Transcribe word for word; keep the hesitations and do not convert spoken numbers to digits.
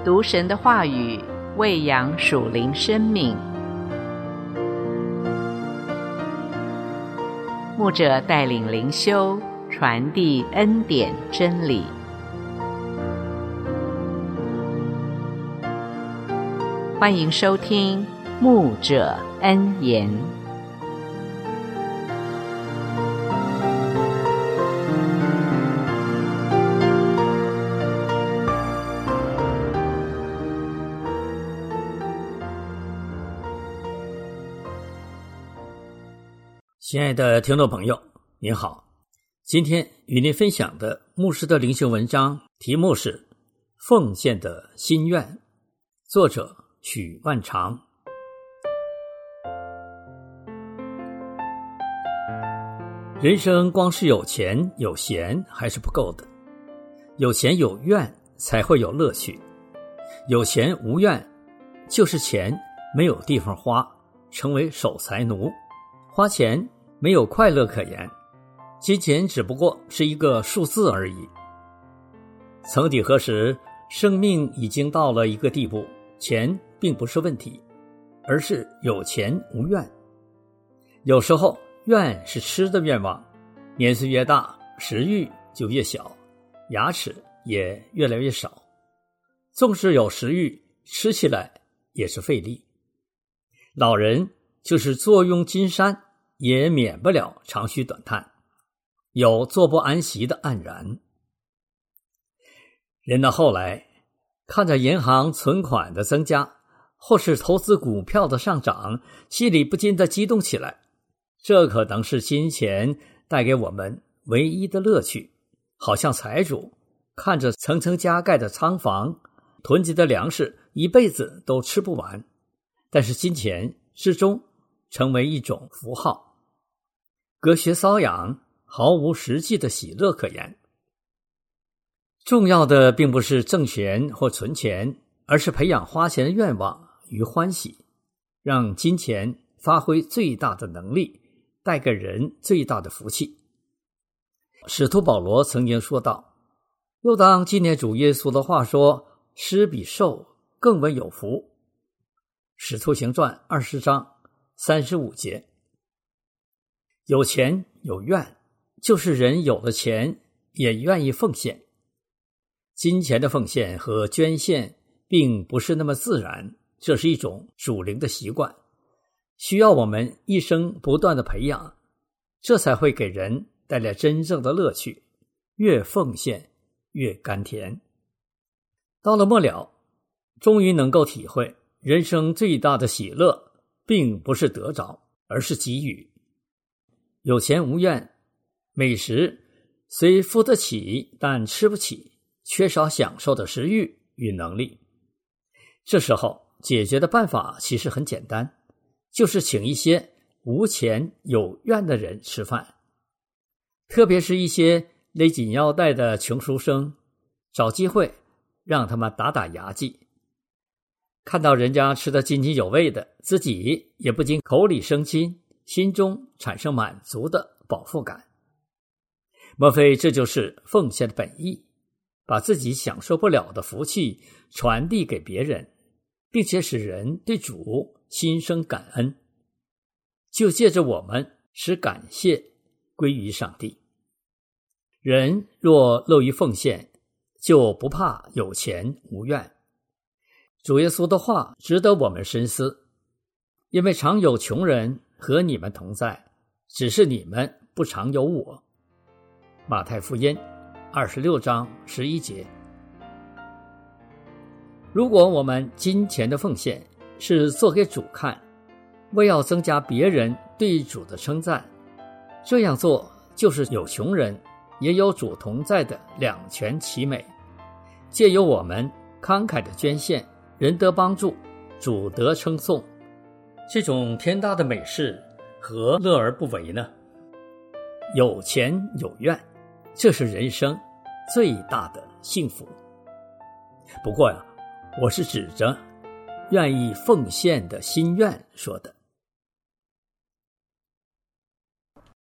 读神的话语，喂养属灵生命。牧者带领灵修，传递恩典真理。欢迎收听牧者恩言。 亲爱的听众朋友，您好，今天与您分享的牧师的灵修文章题目是《奉献的心愿》，作者许万长。人生光是有钱有闲还是不够的，有钱有愿才会有乐趣，有钱无愿就是钱没有地方花，成为守财奴，花钱没有快乐可言，金钱只不过是一个数字而已。曾几何时，生命已经到了一个地步，钱并不是问题，而是有钱无愿。有时候愿是吃的愿望，年岁越大，食欲就越小，牙齿也越来越少。纵使有食欲，吃起来也是费力。老人就是坐拥金山，也免不了长吁短叹，有坐不安息的黯然。人到后来，看着银行存款的增加，或是投资股票的上涨，心里不禁地激动起来。这可能是金钱带给我们唯一的乐趣，好像财主看着层层加盖的仓房，囤积的粮食一辈子都吃不完，但是金钱始终成为一种符号，隔靴搔痒，毫无实际的喜乐可言。重要的并不是挣钱或存钱，而是培养花钱的愿望与欢喜，让金钱发挥最大的能力，带给人最大的福气。使徒保罗曾经说道，又当纪念主耶稣的话说，施比受更为有福。使徒行传二十章三十五节。有钱有愿，就是人有了钱也愿意奉献。金钱的奉献和捐献并不是那么自然，这是一种属灵的习惯，需要我们一生不断的培养，这才会给人带来真正的乐趣，越奉献越甘甜。到了末了，终于能够体会人生最大的喜乐并不是得着，而是给予。有钱无愿，美食虽付得起，但吃不起，缺少享受的食欲与能力。这时候解决的办法其实很简单，就是请一些无钱有愿的人吃饭，特别是一些勒紧腰带的穷书生，找机会让他们打打牙祭。看到人家吃得津津有味的，自己也不禁口里生津，心中产生满足的饱腹感。莫非这就是奉献的本意，把自己享受不了的福气传递给别人，并且使人对主心生感恩，就借着我们使感谢归于上帝。人若乐于奉献，就不怕有钱无愿。主耶稣的话值得我们深思，因为常有穷人和你们同在，只是你们不常有我。马太福音二十六章十一节。如果我们金钱的奉献是做给主看，为要增加别人对主的称赞，这样做就是有穷人也有主同在的两全其美。借由我们慷慨的捐献，人得帮助，主得称颂，这种天大的美事何乐而不为呢？有钱有愿，这是人生最大的幸福。不过呀，我是指着愿意奉献的心愿说的。